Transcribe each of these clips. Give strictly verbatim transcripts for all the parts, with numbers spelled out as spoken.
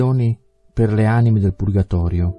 Per le anime del Purgatorio.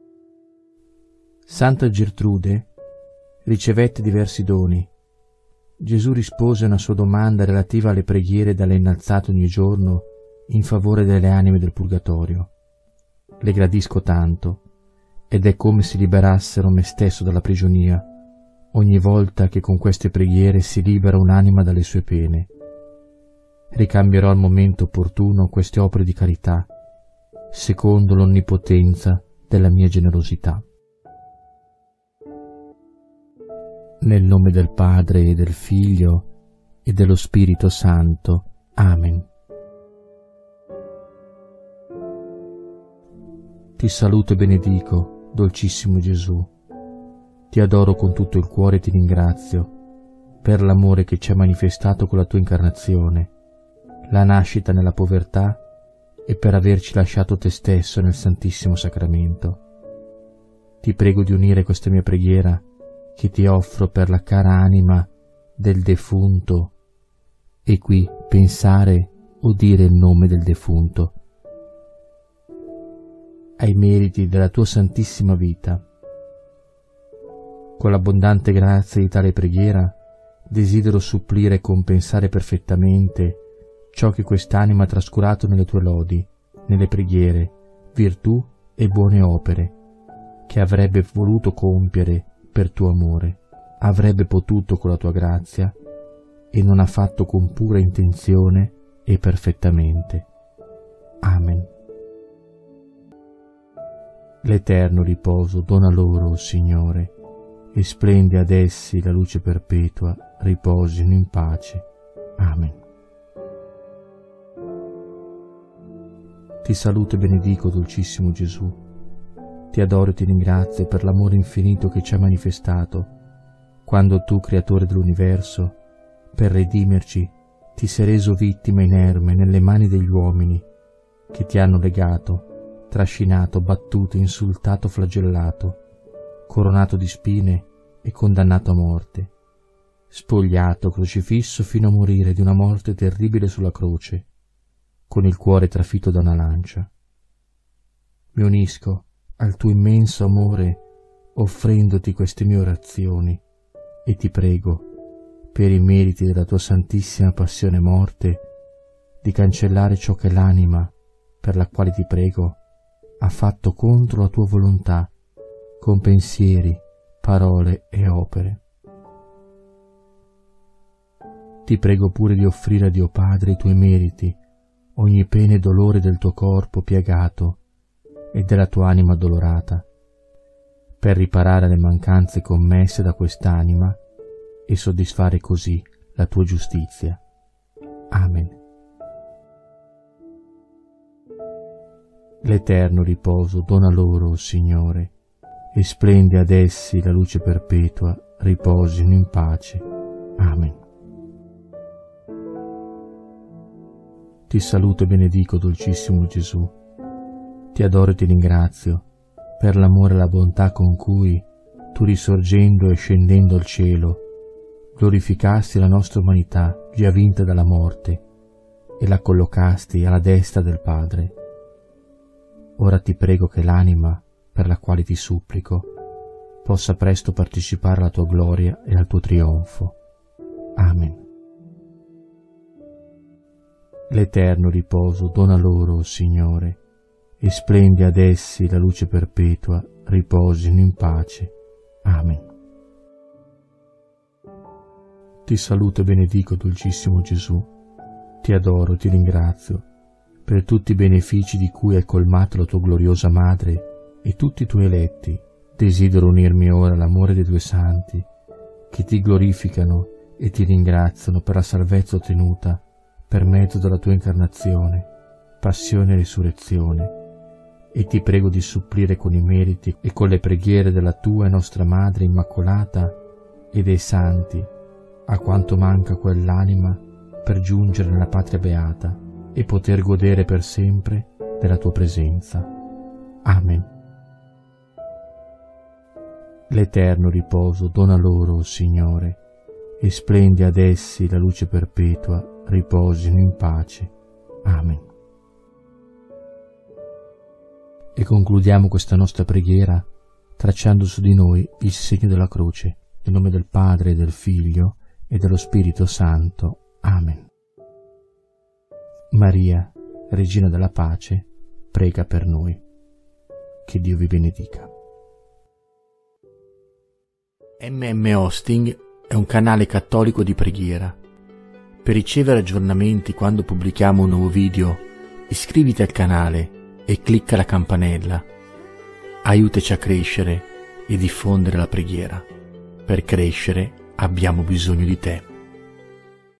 Santa Gertrude ricevette diversi doni. Gesù rispose a una sua domanda relativa alle preghiere da lei innalzate ogni giorno in favore delle anime del Purgatorio. Le gradisco tanto, ed è come se liberassero me stesso dalla prigionia, ogni volta che con queste preghiere si libera un'anima dalle sue pene. Ricambierò al momento opportuno queste opere di carità, secondo l'onnipotenza della mia generosità. Nel nome del Padre e del Figlio e dello Spirito Santo. Amen. Ti saluto e benedico, dolcissimo Gesù. Ti adoro con tutto il cuore e ti ringrazio per l'amore che ci ha manifestato con la tua incarnazione, la nascita nella povertà e per averci lasciato te stesso nel Santissimo Sacramento. Ti prego di unire questa mia preghiera che ti offro per la cara anima del defunto, e qui pensare o dire il nome del defunto, ai meriti della tua santissima vita. Con l'abbondante grazia di tale preghiera desidero supplire e compensare perfettamente ciò che quest'anima ha trascurato nelle tue lodi, nelle preghiere, virtù e buone opere, che avrebbe voluto compiere per tuo amore, avrebbe potuto con la tua grazia, e non ha fatto con pura intenzione e perfettamente. Amen. L'eterno riposo dona loro, o Signore, e splendi ad essi la luce perpetua, riposino in pace. Amen. Ti saluto e benedico, dolcissimo Gesù. Ti adoro e ti ringrazio per l'amore infinito che ci ha manifestato, quando tu, creatore dell'universo, per redimerci, ti sei reso vittima inerme nelle mani degli uomini, che ti hanno legato, trascinato, battuto, insultato, flagellato, coronato di spine e condannato a morte, spogliato, crocifisso fino a morire di una morte terribile sulla croce, con il cuore trafitto da una lancia. Mi unisco al tuo immenso amore offrendoti queste mie orazioni e ti prego, per i meriti della tua santissima passione e morte, di cancellare ciò che l'anima, per la quale ti prego, ha fatto contro la tua volontà, con pensieri, parole e opere. Ti prego pure di offrire a Dio Padre i tuoi meriti, ogni pena e dolore del tuo corpo piagato e della tua anima addolorata, per riparare le mancanze commesse da quest'anima e soddisfare così la tua giustizia. Amen. L'eterno riposo dona loro, o Signore, e splendi ad essi la luce perpetua, riposino in pace. Amen. Ti saluto e benedico, dolcissimo Gesù. Ti adoro e ti ringrazio per l'amore e la bontà con cui tu, risorgendo e scendendo al cielo, glorificasti la nostra umanità già vinta dalla morte e la collocasti alla destra del Padre. Ora ti prego che l'anima, per la quale ti supplico, possa presto partecipare alla tua gloria e al tuo trionfo. Amen. L'eterno riposo dona loro, o Signore, e splendi ad essi la luce perpetua, riposino in pace. Amen. Ti saluto e benedico, dolcissimo Gesù. Ti adoro e ti ringrazio per tutti i benefici di cui hai colmato la tua gloriosa Madre e tutti i tuoi eletti. Desidero unirmi ora all'amore dei due santi, che ti glorificano e ti ringraziano per la salvezza ottenuta per mezzo della tua incarnazione, passione e risurrezione, e ti prego di supplire con i meriti e con le preghiere della tua e nostra Madre Immacolata e dei santi a quanto manca quell'anima per giungere nella patria beata e poter godere per sempre della tua presenza. Amen. L'eterno riposo dona loro, o Signore, e splendi ad essi la luce perpetua, riposino in pace. Amen. E concludiamo questa nostra preghiera tracciando su di noi il segno della croce, nel nome del Padre, del Figlio e dello Spirito Santo. Amen. Maria, Regina della Pace, prega per noi. Che Dio vi benedica. M M Hosting è un canale cattolico di preghiera. Per ricevere aggiornamenti quando pubblichiamo un nuovo video, iscriviti al canale e clicca la campanella. Aiutaci a crescere e diffondere la preghiera. Per crescere abbiamo bisogno di te.